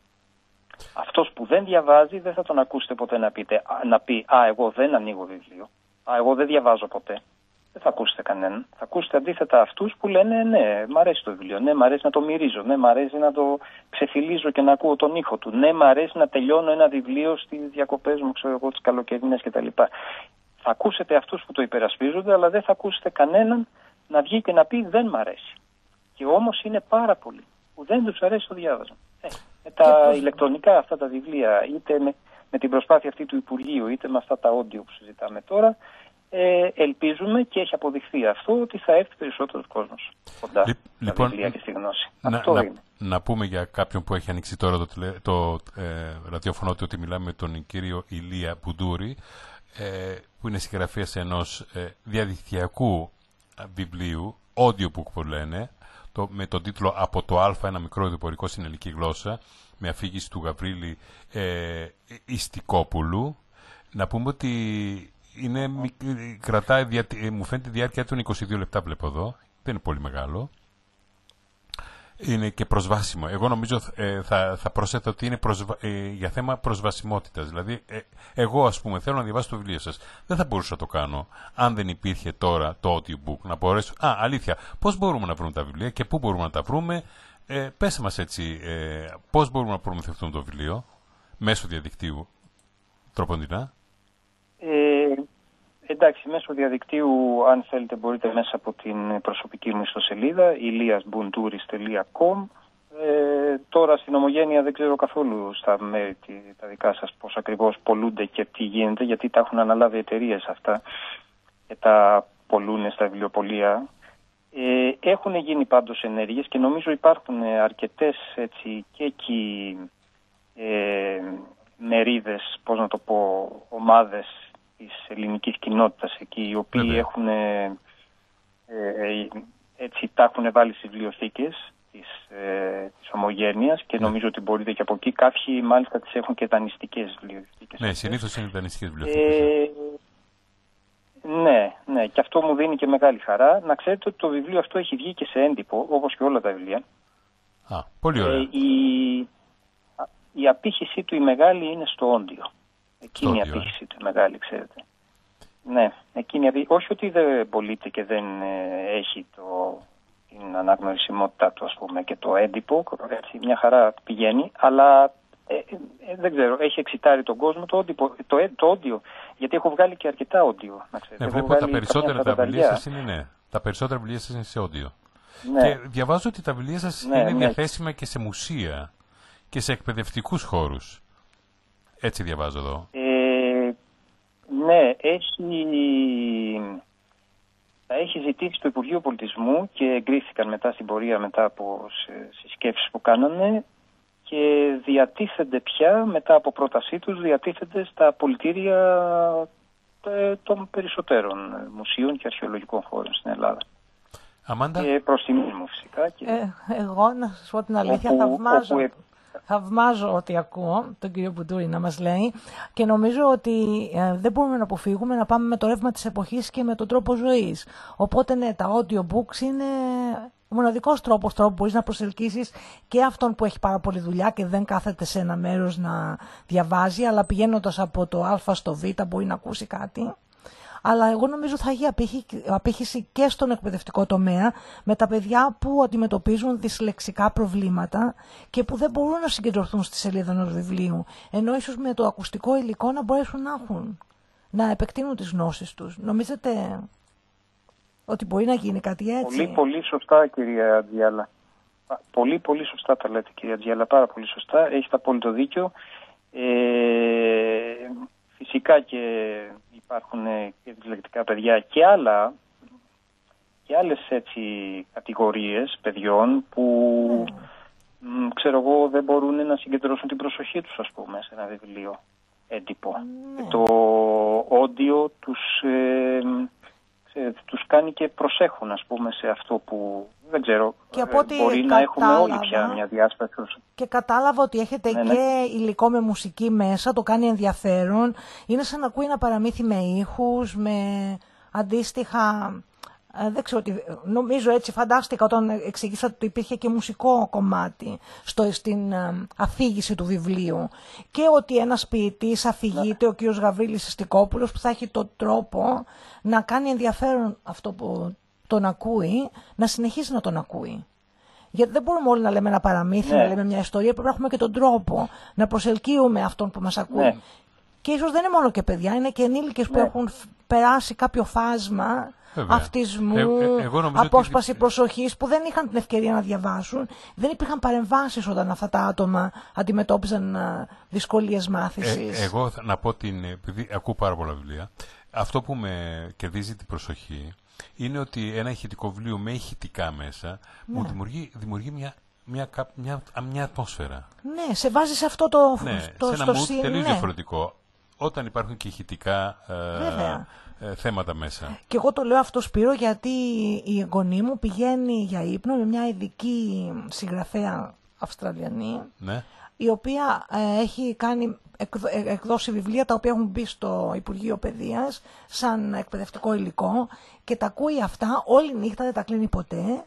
Αυτός που δεν διαβάζει δεν θα τον ακούσετε ποτέ να, πείτε, να πει «Α, εγώ δεν ανοίγω βιβλίο, α, εγώ δεν διαβάζω ποτέ». Δεν θα ακούσετε κανέναν. Θα ακούσετε αντίθετα αυτούς που λένε ναι, μ' αρέσει το βιβλίο, ναι, μ' αρέσει να το μυρίζω, ναι, μ' αρέσει να το ξεφυλίζω και να ακούω τον ήχο του, ναι, μ' αρέσει να τελειώνω ένα βιβλίο στις διακοπές μου, ξέρω εγώ, τις καλοκαιρινές κτλ. Θα ακούσετε αυτούς που το υπερασπίζονται, αλλά δεν θα ακούσετε κανέναν να βγει και να πει δεν μ' αρέσει. Και όμως είναι πάρα πολλοί που δεν τους αρέσει το διάβασμα. Ε, με τα πώς... ηλεκτρονικά αυτά τα βιβλία, είτε με, με την προσπάθεια αυτή του Υπουργείου, είτε με αυτά τα audio που συζητάμε τώρα, Ε, ελπίζουμε και έχει αποδειχθεί αυτό ότι θα έρθει περισσότερος κόσμος κοντά Λ, στα λοιπόν, βιβλία και στη γνώση. Να, αυτό να, είναι. Να πούμε για κάποιον που έχει ανοίξει τώρα το, το ε, ραδιόφωνο ότι μιλάμε με τον κύριο Ηλία Μπουντούρη, ε, που είναι συγγραφέας ενός ε, διαδικτυακού βιβλίου, audiobook που λένε, το, με τον τίτλο «Από το Α, ένα μικρό ειδοποιητικό στην ελληνική γλώσσα», με αφήγηση του Γαβρίλη ε, Ιστικόπουλου. Να πούμε ότι είναι, κρατάει, μου φαίνεται η διάρκεια του είναι είκοσι δύο λεπτά, βλέπω εδώ. Δεν είναι πολύ μεγάλο. Είναι και προσβάσιμο. Εγώ νομίζω ε, θα, θα προσθέτω ότι είναι προσβα... ε, για θέμα προσβασιμότητας. Δηλαδή, ε, εγώ ας πούμε θέλω να διαβάσω το βιβλίο σας. Δεν θα μπορούσα να το κάνω αν δεν υπήρχε τώρα το audiobook. Να μπορέσω... Α, αλήθεια, πώς μπορούμε να βρούμε τα βιβλία και πού μπορούμε να τα βρούμε. Ε, πες μας έτσι, ε, πώς μπορούμε να προμηθευτούμε το βιβλίο μέσω διαδικτύου, τροποντινά. Ε, εντάξει, μέσω διαδικτύου, αν θέλετε, μπορείτε μέσα από την προσωπική μου ιστοσελίδα iliasbunturis τελεία com Ε, τώρα στην Ομογένεια δεν ξέρω καθόλου στα μέρη τα δικά σας πώς ακριβώς πολλούνται και τι γίνεται, γιατί τα έχουν αναλάβει εταιρείες αυτά και τα πολλούν στα βιβλιοπωλεία. Ε, έχουν γίνει πάντως ενέργειες και νομίζω υπάρχουν αρκετές έτσι, και εκεί ε, μερίδες, πώς να το πω, ομάδες της ελληνικής κοινότητας εκεί, οι οποίοι Βέβαια. έχουν, ε, ε, έτσι, τα έχουν βάλει στις βιβλιοθήκες της, ε, της Ομογένειας και ναι. νομίζω ότι μπορείτε και από εκεί. Κάποιοι μάλιστα τις έχουν και δανειστικές βιβλιοθήκες. Ναι, συνήθως είναι δανειστικές βιβλιοθήκες. Ε, ναι, ναι, και αυτό μου δίνει και μεγάλη χαρά. Να ξέρετε ότι το βιβλίο αυτό έχει βγει και σε έντυπο, όπως και όλα τα βιβλία. Α, πολύ ωραία. Ε, η, η απήχησή του η μεγάλη είναι στο όντιο. Εκείνη η απήχησή του η μεγάλη, ξέρετε. Ναι, εκείνη, όχι ότι δεν πωλείται και δεν ε, έχει το, την αναγνωρισιμότητά του, ας πούμε, και το έντυπο, έτσι, μια χαρά πηγαίνει, αλλά ε, ε, δεν ξέρω, έχει εξητάρει τον κόσμο το, όντυπο, το, το όντιο, γιατί έχω βγάλει και αρκετά όντιο. Να ξέρετε. Ναι, βλέπω τα περισσότερα τα βιβλία σας είναι, ναι, τα περισσότερα βιβλία σας είναι σε όντιο. Ναι. Και διαβάζω ότι τα βιβλία σας ναι, είναι ναι. διαθέσιμα και σε μουσεία και σε εκπαιδευτικούς χώρους. Έτσι διαβάζω εδώ. Ε, ναι, έχει, τα έχει ζητήσει το Υπουργείο Πολιτισμού και εγκρίθηκαν μετά στην πορεία, μετά από συσκέψεις που κάνανε, και διατίθενται πια, μετά από πρότασή τους, διατίθενται στα πολιτήρια των περισσότερων μουσείων και αρχαιολογικών χώρων στην Ελλάδα. Αμάντα. Και προς τιμή μου φυσικά. Και... Ε, εγώ να σας πω την αλήθεια, όπου, θαυμάζω, όπου... θαυμάζω ότι ακούω τον κύριο Μπουντούρη να μας λέει και νομίζω ότι ε, δεν μπορούμε να αποφύγουμε να πάμε με το ρεύμα της εποχής και με τον τρόπο ζωής. Οπότε ναι, τα audiobooks είναι ο μοναδικός τρόπος τώρα που μπορείς να προσελκύσεις και αυτόν που έχει πάρα πολλή δουλειά και δεν κάθεται σε ένα μέρος να διαβάζει, αλλά πηγαίνοντας από το Α στο Β μπορεί να ακούσει κάτι. Αλλά εγώ νομίζω θα έχει απήχηση και στον εκπαιδευτικό τομέα με τα παιδιά που αντιμετωπίζουν δυσλεξικά προβλήματα και που δεν μπορούν να συγκεντρωθούν στη σελίδα ενός βιβλίου. Ενώ ίσως με το ακουστικό υλικό να μπορέσουν να έχουν, να επεκτείνουν τις γνώσεις τους. Νομίζετε ότι μπορεί να γίνει κάτι έτσι? Πολύ, πολύ σωστά, κυρία Τζιάλα. Πολύ, πολύ σωστά τα λέτε, κυρία Τζιάλα. Πάρα πολύ σωστά. Έχετε απόλυτο δίκιο. Ε, φυσικά και υπάρχουν και δυσλεκτικά παιδιά και άλλα και άλλες έτσι κατηγορίες παιδιών που mm. μ, ξέρω εγώ δεν μπορούν να συγκεντρώσουν την προσοχή τους, ας πούμε, σε ένα βιβλίο έντυπο. Mm. Και το όντιο τους, ε, ξέρετε, τους κάνει και προσέχουν, ας πούμε, σε αυτό που δεν ξέρω, και από ό,τι μπορεί κατάλαβα, να έχουμε όλοι πια μια διάσπαση. Και κατάλαβα ότι έχετε ναι, και ναι. υλικό με μουσική μέσα, το κάνει ενδιαφέρον. Είναι σαν να ακούει ένα παραμύθι με ήχους, με αντίστοιχα, δεν ξέρω τι, νομίζω έτσι φαντάστηκα όταν εξηγήσατε ότι υπήρχε και μουσικό κομμάτι στο, στην αφήγηση του βιβλίου και ότι ένας ποιητής αφηγείται, ο κ. Γαβρίλης Ιστικόπουλος, που θα έχει τον τρόπο να κάνει ενδιαφέρον αυτό που τον ακούει, να συνεχίσει να τον ακούει. Γιατί δεν μπορούμε όλοι να λέμε ένα παραμύθι, ναι. να λέμε μια ιστορία, πρέπει να έχουμε και τον τρόπο να προσελκύουμε αυτόν που μας ακούει. Ναι. Και ίσως δεν είναι μόνο και παιδιά, είναι και ενήλικες ναι. που έχουν περάσει κάποιο φάσμα Βέβαια. αυτισμού, ε, ε, απόσπαση ότι... προσοχής, που δεν είχαν την ευκαιρία να διαβάσουν. Δεν υπήρχαν παρεμβάσεις όταν αυτά τα άτομα αντιμετώπιζαν δυσκολίες μάθησης. Ε, εγώ θα να πω την, επειδή ακούω πάρα πολλά βιβλία, αυτό που με κερδίζει την προσοχή είναι ότι ένα ηχητικό βιβλίο με ηχητικά μέσα ναι. μου δημιουργεί, δημιουργεί μια, μια, μια, μια ατμόσφαιρα. Ναι, σε βάζει σε αυτό το... Ναι, το σε ένα mood τελείως ναι. διαφορετικό. Όταν υπάρχουν και ηχητικά ε, ε, θέματα μέσα. Και εγώ το λέω αυτό, Σπύρο, γιατί η εγγονή μου πηγαίνει για ύπνο με μια ειδική συγγραφέα Αυστραλιανή, ναι. η οποία ε, έχει κάνει, εκδο, ε, εκδώσει βιβλία τα οποία έχουν μπει στο Υπουργείο Παιδείας σαν εκπαιδευτικό υλικό και τα ακούει αυτά όλη νύχτα, δεν τα κλείνει ποτέ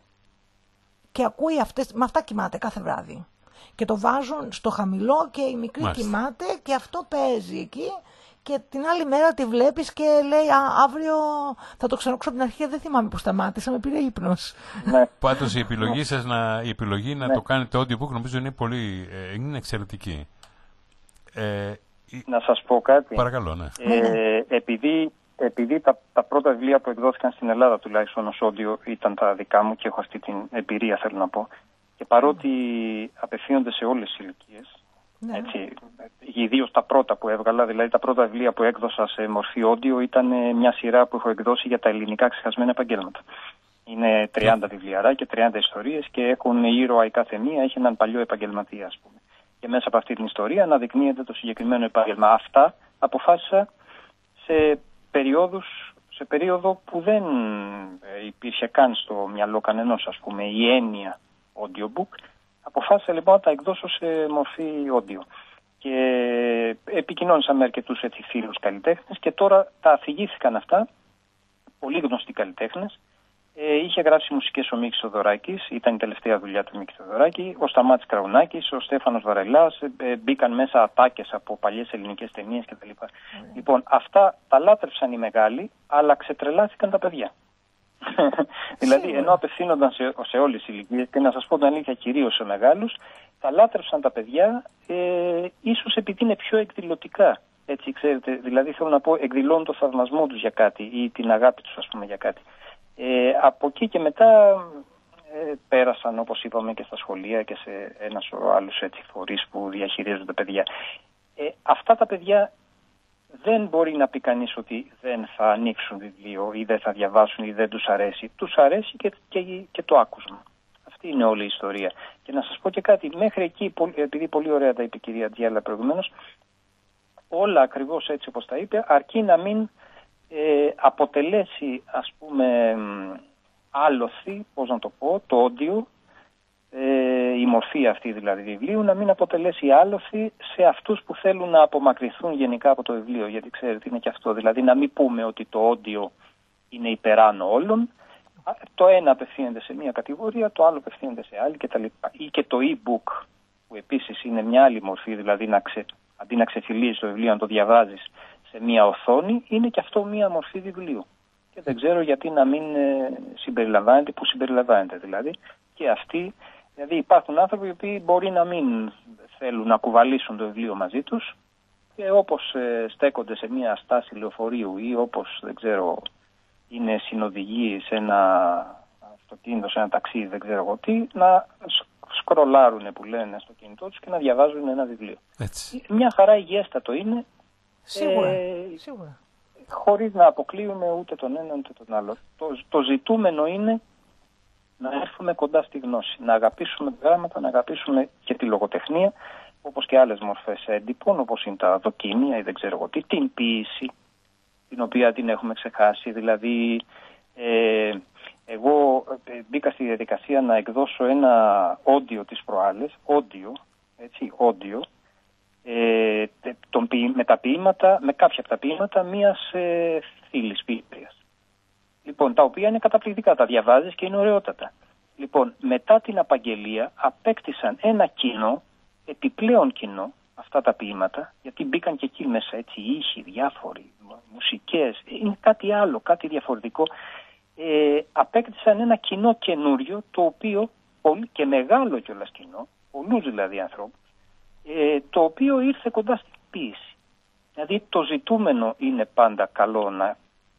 και ακούει αυτές, με αυτά κοιμάται κάθε βράδυ. Και το βάζουν στο χαμηλό και η μικρή Μάλιστα. κοιμάται και αυτό παίζει εκεί και την άλλη μέρα τη βλέπεις και λέει α, αύριο θα το ξανακούσω από την αρχή, δεν θυμάμαι που σταμάτησα, με πήρε ύπνος. Ναι. Πάντως η επιλογή σας να, η επιλογή να ναι. το κάνετε audiobook νομίζω είναι πολύ, ε, είναι εξαιρετική. Ε, να σας πω κάτι. Παρακαλώ, ναι. Ε, επειδή επειδή τα, τα πρώτα βιβλία που εκδόθηκαν στην Ελλάδα τουλάχιστον ως audio ήταν τα δικά μου και έχω αυτή την εμπειρία, θέλω να πω. Και παρότι απευθύνονται σε όλες τις ηλικίες, Ναι. έτσι, ιδίως τα πρώτα που έβγαλα, δηλαδή τα πρώτα βιβλία που έκδοσα σε μορφή audio ήταν μια σειρά που έχω εκδώσει για τα ελληνικά ξεχασμένα επαγγέλματα. Είναι τριάντα βιβλιαρά και τριάντα ιστορίες και έχουν ήρωα η κάθε μία, έχει έναν παλιό επαγγελματία, ας πούμε. Και μέσα από αυτή την ιστορία αναδεικνύεται το συγκεκριμένο επάγγελμα. Αυτά αποφάσισα σε περιόδους, σε περίοδο που δεν υπήρχε καν στο μυαλό κανενός, ας πούμε, η έννοια audiobook. Αποφάσισα λοιπόν να τα εκδώσω σε μορφή audio. Και επικοινώνησα με αρκετούς έτσι φίλους καλλιτέχνες και τώρα τα αφηγήθηκαν αυτά, πολύ γνωστοί καλλιτέχνες. Ε, είχε γράψει μουσικές ο Μίκης Θοδωράκης, ήταν η τελευταία δουλειά του Μίκη Θοδωράκη, ο Σταμάτης Κραουνάκης, ο Στέφανος Βαρελάς, ε, μπήκαν μέσα ατάκες από παλιές ελληνικές ταινίες κτλ. Mm. Λοιπόν, αυτά τα λάτρεψαν οι μεγάλοι, αλλά ξετρελάθηκαν τα παιδιά. Δηλαδή, ενώ απευθύνονταν σε, σε όλες τις ηλικίες, και να σας πω την αλήθεια, κυρίως σε μεγάλους, τα λάτρεψαν τα παιδιά, ε, ίσως επειδή είναι πιο εκδηλωτικά. Έτσι, ξέρετε, δηλαδή θέλω να πω, εκδηλώνουν το θαυμασμό τους για κάτι ή την αγάπη τους, ας πούμε, για κάτι. Ε, από εκεί και μετά ε, πέρασαν, όπως είπαμε, και στα σχολεία και σε ένα σωρό άλλους έτσι, φορείς που διαχειρίζονται παιδιά. Ε, αυτά τα παιδιά δεν μπορεί να πει κανείς ότι δεν θα ανοίξουν βιβλίο ή δεν θα διαβάσουν ή δεν τους αρέσει. Τους αρέσει και, και, και το άκουσμα. Αυτή είναι όλη η ιστορία. Και να σας πω και κάτι, μέχρι εκεί, επειδή πολύ ωραία τα είπε η κυρία Τζιάλα προηγουμένως, όλα ακριβώς έτσι όπως τα είπε, αρκεί να μην ε, αποτελέσει, ας πούμε, άλοθη, πώς να το πω, το audio, ε, η μορφή αυτή δηλαδή βιβλίου, να μην αποτελέσει άλοθη σε αυτούς που θέλουν να απομακρυνθούν γενικά από το βιβλίο, γιατί ξέρετε είναι και αυτό, δηλαδή να μην πούμε ότι το audio είναι υπεράνω όλων, το ένα απευθύνεται σε μία κατηγορία, το άλλο απευθύνεται σε άλλη κτλ. Ή και το e-book, που επίσης είναι μια άλλη μορφή, δηλαδή να ξε, αντί να ξεφυλίζεις το βιβλίο, να το διαβάζεις σε μία οθόνη, είναι και αυτό μία μορφή βιβλίου. Και δεν ξέρω γιατί να μην ε, συμπεριλαμβάνεται, που συμπεριλαμβάνεται δηλαδή. Και αυτοί, δηλαδή υπάρχουν άνθρωποι οι οποίοι μπορεί να μην θέλουν να κουβαλήσουν το βιβλίο μαζί τους και όπως ε, στέκονται σε μία στάση λεωφορείου ή όπως, δεν ξέρω, είναι συνοδηγοί σε ένα αυτοκίνητο, σε ένα ταξίδι, δεν ξέρω εγώ τι, να σκρολάρουν που λένε στο κινητό τους και να διαβάζουν ένα βιβλίο. Έτσι. Μια χαρά υγιέστατο είναι. Σίγουρα, ε, σίγουρα. Χωρίς να αποκλείουμε ούτε τον ένα ούτε τον άλλο. Το, το ζητούμενο είναι να έρθουμε κοντά στη γνώση, να αγαπήσουμε τα γράμματα, να αγαπήσουμε και τη λογοτεχνία, όπως και άλλες μορφές έντυπων, όπως είναι τα δοκίμια ή δεν ξέρω εγώ τι, την ποίηση, την οποία την έχουμε ξεχάσει. Δηλαδή, ε, εγώ μπήκα στη διαδικασία να εκδώσω ένα audio της προάλλες, audio, έτσι, audio, ε, τον, με τα ποίηματα, με κάποια από τα ποίηματα μιας ε, φίλης ποιήτριας. Λοιπόν, τα οποία είναι καταπληκτικά, τα διαβάζεις και είναι ωραιότατα. Λοιπόν, μετά την απαγγελία απέκτησαν ένα κοινό, επιπλέον κοινό, αυτά τα ποίηματα, γιατί μπήκαν και εκεί μέσα έτσι ήχοι, διάφοροι, μουσικές, είναι κάτι άλλο, κάτι διαφορετικό. Ε, απέκτησαν ένα κοινό καινούριο, το οποίο, πολύ, και μεγάλο κιόλας κοινό, πολλούς δηλαδή ανθρώπους, ε, το οποίο ήρθε κοντά στην ποίηση. Δηλαδή το ζητούμενο είναι πάντα καλό να,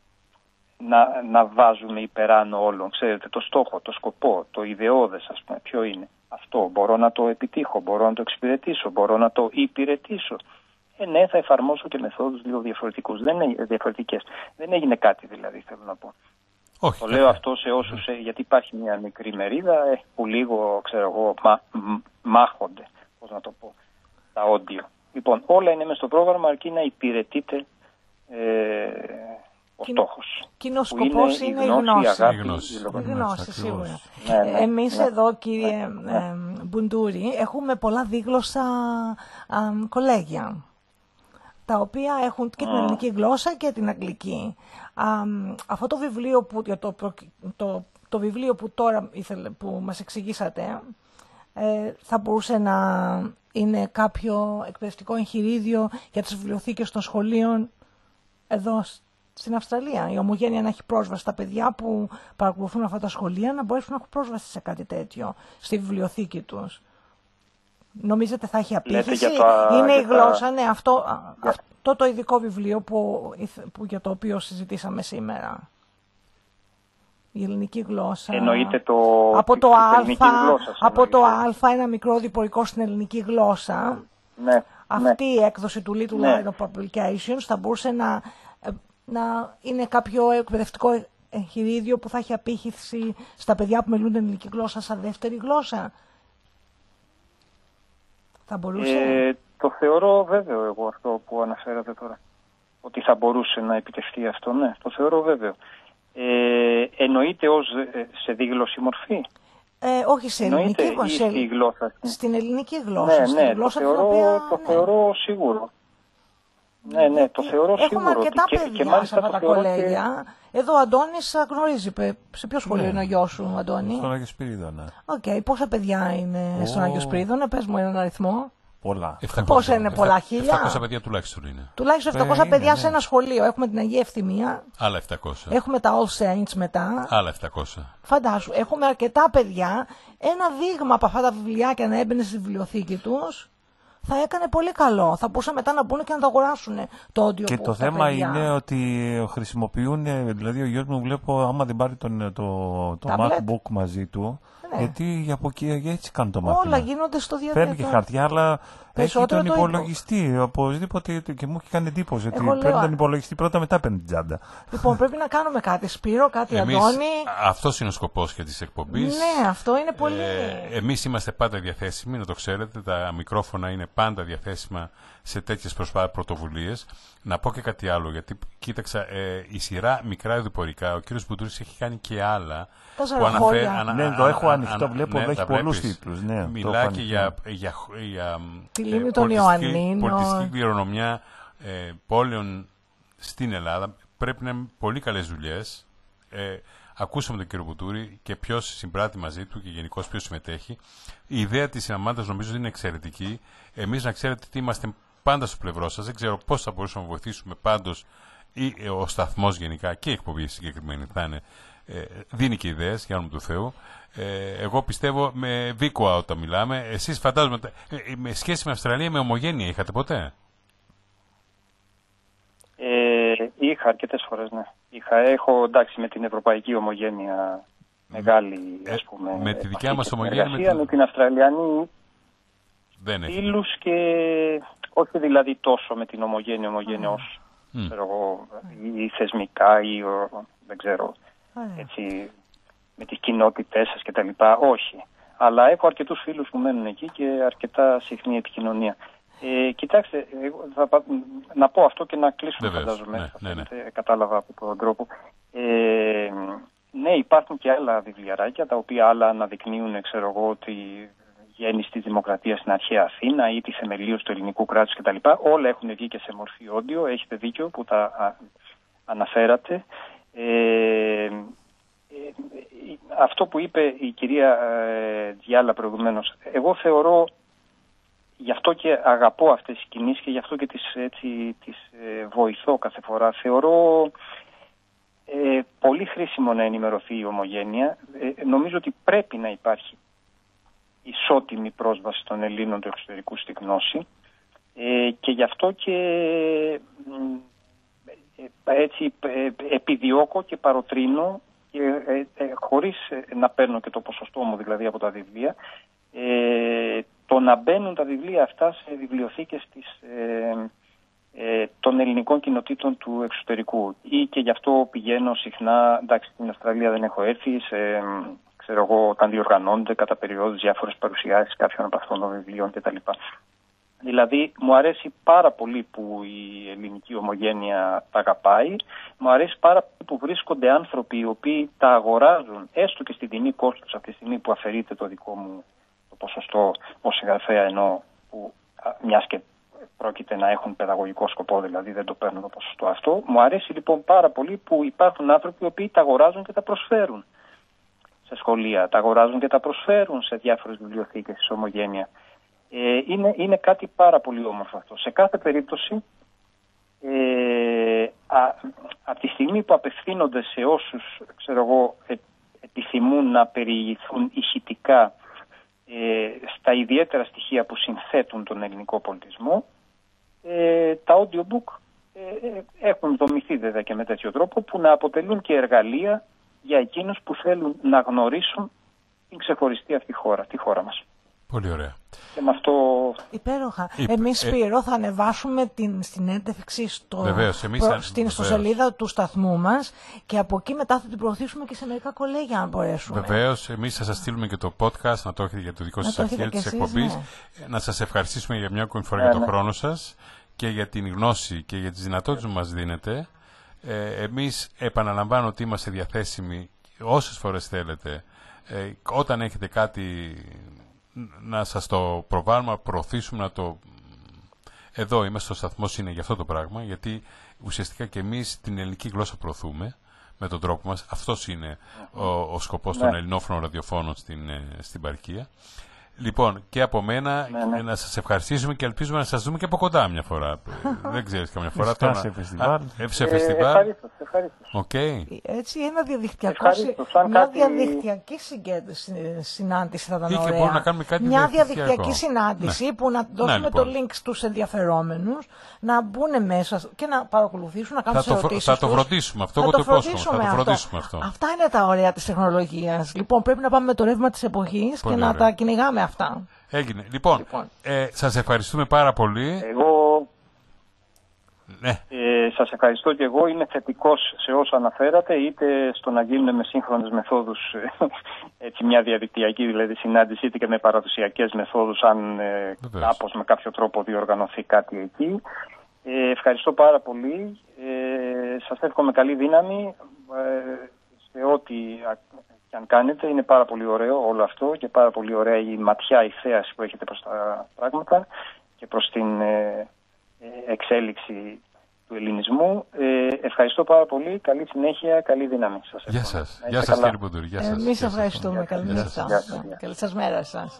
να, να βάζουμε υπεράνω όλων, ξέρετε, το στόχο, το σκοπό, το ιδεώδες, ας πούμε, ποιο είναι. Αυτό μπορώ να το επιτύχω, μπορώ να το εξυπηρετήσω, μπορώ να το υπηρετήσω. Ε, ναι, θα εφαρμόσω και μεθόδους λίγο διαφορετικούς, δεν είναι διαφορετικές. Δεν έγινε κάτι δηλαδή, θέλω να πω. Όχι, το λέω αυτό σε όσους, mm-hmm. γιατί υπάρχει μια μικρή μερίδα ε, που λίγο, ξέρω εγώ, μα, μ, μάχονται, πώς να το πω, τα audio. Λοιπόν, όλα είναι μες στο πρόγραμμα, αρκεί να υπηρετείται ε, ο Κι, στόχος. Κοινός σκοπός είναι, είναι η γνώση. Αγάπη, η γνώση, η η γνώση σίγουρα. Ναι, ναι, Εμείς ναι, εδώ, κύριε ναι, ναι. Ε, Μπουντούρη, έχουμε πολλά δίγλωσσα ε, κολέγια, τα οποία έχουν και την ελληνική γλώσσα και την αγγλική. Α, αυτό το βιβλίο που, το, το, το βιβλίο που τώρα ήθελε, που μας εξηγήσατε, ε, θα μπορούσε να είναι κάποιο εκπαιδευτικό εγχειρίδιο για τις βιβλιοθήκες των σχολείων εδώ στην Αυστραλία. Η Ομογένεια να έχει πρόσβαση στα παιδιά που παρακολουθούν αυτά τα σχολεία, να μπορέσουν να έχουν πρόσβαση σε κάτι τέτοιο στη βιβλιοθήκη τους. Νομίζετε θα έχει απήχηση? Είναι η γλώσσα, ναι, αυτό, yeah. αυτό το ειδικό βιβλίο που, που για το οποίο συζητήσαμε σήμερα. Η ελληνική γλώσσα. Εννοείται το, από το, α, γλώσσα, από το α, ένα μικρό διπορικό στην ελληνική γλώσσα. Ναι, αυτή ναι. η έκδοση του Little ναι. Light of Publications θα μπορούσε να, να είναι κάποιο εκπαιδευτικό εγχειρίδιο που θα έχει απήχηση στα παιδιά που μιλούν την ελληνική γλώσσα σαν δεύτερη γλώσσα. Θα μπορούσε. Ε, το θεωρώ βέβαιο εγώ αυτό που αναφέρατε τώρα. Ότι θα μπορούσε να επιτευχθεί αυτό, ναι. Το θεωρώ βέβαιο. Ε, εννοείται ως σε δίγλωση μορφή. Ε, όχι σε ελληνική γλώσσα. Στη γλώσσα. Στην ελληνική γλώσσα. Ναι, στην ναι, γλώσσα το, θεωρώ, οποία, το ναι. θεωρώ σίγουρο. Ναι, ναι, το θεωρώ Έχουμε σίγουρο. Έχουμε αρκετά και, παιδιά και μάλιστα σε αυτά τα κολέγια. Και... Εδώ ο Αντώνης γνωρίζει. Σε ποιο σχολείο ναι. είναι ο γιος σου, Αντώνη? Στον Άγιο Σπυρίδωνα. Οκ, okay. Πόσα παιδιά είναι oh. στον Άγιο Σπυρίδωνα? Πες μου έναν αριθμό. Πολλά. Πόσα είναι, πολλά χίλια? επτακόσια παιδιά τουλάχιστον είναι. Τουλάχιστον επτακόσια ε, παιδιά είναι, σε ναι. ένα σχολείο. Έχουμε την Αγία Ευθυμία. Άλλα επτακόσια. Έχουμε τα All Saints μετά. Άλλα επτακόσια. Φαντάσου, έχουμε αρκετά παιδιά. Ένα δείγμα από αυτά τα βιβλιάκια να έμπαινε στη βιβλιοθήκη τους θα έκανε πολύ καλό. Θα μπορούσαν μετά να μπουν και να το αγοράσουν το audio. Και το θέμα παιδιά. είναι ότι χρησιμοποιούν, δηλαδή ο γιος μου βλέπω άμα δεν πάρει τον, το, το MacBook μαζί του, ναι. γιατί από εκεί έτσι κάνουν το μάθημα. Όλα γίνονται στο διαδίκτυο. Παίρνει και χαρτιά, αλλά περισσότερο έχει τον το υπολογιστή. Είπα. Οπωσδήποτε και μου έχει κάνει εντύπωση ότι λέω, παίρνει τον υπολογιστή πρώτα, μετά παίρνει την τσάντα. Λοιπόν, πρέπει να κάνουμε κάτι. Σπύρο, κάτι Εμείς, Αντώνη. αυτός είναι ο σκοπός και της εκπομπής. Ναι, αυτό είναι πολύ. Ε, εμείς είμαστε πάντα διαθέσιμοι, να το ξέρετε. Τα μικρόφωνα είναι πάντα διαθέσιμα σε τέτοιες πρωτοβουλίες. Να πω και κάτι άλλο, γιατί κοίταξα, ε, η σειρά μικρά ειδοποιητικά, ο κύριος Μπουντούρης έχει κάνει και άλλα. Που αναφέρει. Ανα, ναι, το έχω ανοιχτό, βλέπω, ναι, έχει πολλούς τίτλους. Ναι, μιλά και για, για, για τη λίμνη των Ιωαννίνων. Πολιτιστική κληρονομιά ε, πόλεων στην Ελλάδα. Πρέπει να είναι πολύ καλές δουλειές. Ε, ακούσαμε τον κύριο Μπουτούρη και ποιος συμπράττει μαζί του και γενικώς ποιος συμμετέχει. Η ιδέα της συναμάντας νομίζω ότι είναι εξαιρετική. Εμείς να ξέρετε ότι είμαστε πάντα στο πλευρό σας. Δεν ξέρω πώς θα μπορούσαμε να βοηθήσουμε πάντως ή ε, ο σταθμός γενικά και η εκπομπή συγκεκριμένη θα είναι. Ε, δίνει και ιδέες για όνομα του Θεού. Ε, εγώ πιστεύω με βίκουα όταν μιλάμε. Εσείς φαντάζομαι ε, με σχέση με Αυστραλία με ομογένεια είχατε ποτέ? Ε, είχα αρκετές φορές, ναι. Είχα, έχω εντάξει με την ευρωπαϊκή ομογένεια μεγάλη, ας πούμε. Ε, με τη δικιά μας ομογένεια. Με, την... με την Αυστραλιανή δεν έχει. Φίλους και όχι δηλαδή τόσο με την ομογένεια ομογένεια ως mm. ξέρω εγώ, ή θεσμικά ή ο, δεν ξέρω έτσι, με τις κοινότητές σας και τα λοιπά, όχι. Αλλά έχω αρκετούς φίλους που μένουν εκεί και αρκετά συχνή επικοινωνία. Ε, κοιτάξτε, θα, να πω αυτό και να κλείσουμε, φαντάζομαι. Ναι, ναι, ναι. Κατάλαβα από τον τρόπο. Ε, ναι, υπάρχουν και άλλα βιβλιαράκια, τα οποία άλλα αναδεικνύουν, ξέρω εγώ, ότι γέννηση της δημοκρατίας στην αρχαία Αθήνα ή τη θεμελίωση του ελληνικού κράτους κτλ. Όλα έχουν βγει και σε μορφή όντιο, έχετε δίκιο που τα α, αναφέρατε. Ε, Ε, αυτό που είπε η κυρία ε, Διάλα προηγουμένως, εγώ θεωρώ, γι' αυτό και αγαπώ αυτές τις κινήσεις και γι' αυτό και τις, έτσι, τις ε, βοηθώ κάθε φορά, θεωρώ ε, πολύ χρήσιμο να ενημερωθεί η ομογένεια. Ε, νομίζω ότι πρέπει να υπάρχει ισότιμη πρόσβαση των Ελλήνων του εξωτερικού στη γνώση ε, και γι' αυτό και ε, έτσι ε, επιδιώκω και παροτρύνω και, ε, ε, χωρίς ε, να παίρνω και το ποσοστό μου δηλαδή από τα βιβλία, ε, το να μπαίνουν τα βιβλία αυτά σε βιβλιοθήκες της, ε, ε, των ελληνικών κοινοτήτων του εξωτερικού. Ή και γι' αυτό πηγαίνω συχνά, εντάξει στην Αυστραλία δεν έχω έρθει, σε, ξέρω εγώ, όταν διοργανώνονται κατά περιόδους διάφορες παρουσιάσεις κάποιων από αυτών των βιβλίων κτλ. Δηλαδή, μου αρέσει πάρα πολύ που η ελληνική ομογένεια τα αγαπάει. Μου αρέσει πάρα πολύ που βρίσκονται άνθρωποι οι οποίοι τα αγοράζουν, έστω και στην τιμή κόστος, από τη στιγμή που αφαιρείται το δικό μου το ποσοστό ως συγγραφέα, ενώ που μιας και πρόκειται να έχουν παιδαγωγικό σκοπό, δηλαδή δεν το παίρνουν το ποσοστό αυτό. Μου αρέσει λοιπόν πάρα πολύ που υπάρχουν άνθρωποι οι οποίοι τα αγοράζουν και τα προσφέρουν σε σχολεία, τα αγοράζουν και τα προσφέρουν σε διάφορες βιβλιοθήκες της ομογένεια. Ε, είναι, είναι κάτι πάρα πολύ όμορφο αυτό. Σε κάθε περίπτωση, ε, α, από τη στιγμή που απευθύνονται σε όσους, ξέρω εγώ, ε, επιθυμούν να περιηγηθούν ηχητικά ε, στα ιδιαίτερα στοιχεία που συνθέτουν τον ελληνικό πολιτισμό, ε, τα audiobook ε, ε, έχουν δομηθεί βέβαια και με τέτοιο τρόπο που να αποτελούν και εργαλεία για εκείνους που θέλουν να γνωρίσουν την ξεχωριστή αυτή χώρα, τη χώρα μας. Πολύ ωραία. Και με αυτό... Υπέροχα. Υπ... Εμείς, ε... Σπύρο, θα ανεβάσουμε την συνέντευξη στο... Βεβαίως, εμείς προ... θα... στην ιστοσελίδα του σταθμού μας και από εκεί μετά θα την προωθήσουμε και σε μερικά κολέγια, αν μπορέσουμε. Βεβαίως, εμείς θα σας στείλουμε και το podcast, να το έχετε για το δικό σας αρχείο της εκπομπής. Ναι. Να σας ευχαριστήσουμε για μια ακόμη φορά ναι, για τον ναι. χρόνο σας και για την γνώση και για τις δυνατότητες που μας δίνετε. Ε, εμείς, επαναλαμβάνω ότι είμαστε διαθέσιμοι όσες φορές θέλετε. Ε, όταν έχετε κάτι να σας το προβάλλουμε, να προωθήσουμε, να το... Εδώ είμαστε, ο σταθμός είναι για αυτό το πράγμα, γιατί ουσιαστικά και εμείς την ελληνική γλώσσα προωθούμε με τον τρόπο μας. Αυτός είναι ο, ο σκοπός των ελληνόφωνων ραδιοφώνων στην, στην Παρκία. Λοιπόν, και από μένα ναι, ναι. να σας ευχαριστήσουμε και ελπίζουμε να σας δούμε και από κοντά μια φορά. Δεν ξέρεις καμιά φορά. Φυσικά σε φεστιβάλ. Σε φεστιβάλ. Ευχαριστώ, ευχαριστώ. Okay. Έτσι, ένα διαδικτυακό, μια κάτι... διαδικτυακή συνάντηση θα ήταν ή ωραία. Και μπορούμε να κάνουμε κάτι μια διαδικτυακή συνάντηση ναι. που να δώσουμε να, λοιπόν. το link στους ενδιαφερόμενους, να μπουν μέσα και να παρακολουθήσουν, να κάνουν τις ερωτήσεις Θα το φροντίσουμε αυτό, εγώ το υπόσχομαι. Θα το φροντίσουμε αυτό. Αυτά είναι τα ωραία της τεχνολογίας. Λοιπόν, πρέπει να πάμε με το ρεύμα της εποχής και να τα κυνηγάμε αυτά. Έγινε. Λοιπόν, λοιπόν. Ε, σας ευχαριστούμε πάρα πολύ. Εγώ ναι. ε, σας ευχαριστώ και εγώ. Είμαι θετικός σε όσα αναφέρατε, είτε στο να γίνουν με σύγχρονες μεθόδους έτσι μια διαδικτυακή δηλαδή συνάντηση, είτε και με παραδοσιακές μεθόδους, αν ε, κάπως με κάποιο τρόπο διοργανωθεί κάτι εκεί. Ε, ευχαριστώ πάρα πολύ. Ε, σας εύχομαι καλή δύναμη ε, σε ό,τι αν κάνετε. Είναι πάρα πολύ ωραίο όλο αυτό και πάρα πολύ ωραία η ματιά, η θέαση που έχετε προς τα πράγματα και προς την ε, εξέλιξη του ελληνισμού. Ε, ευχαριστώ πάρα πολύ. Καλή συνέχεια, καλή δύναμη. Σας Γεια σας. Γεια σας κύριε Μποντούρη. Εμείς ευχαριστούμε. Καλή νύχτα. Καλή σας μέρα σας.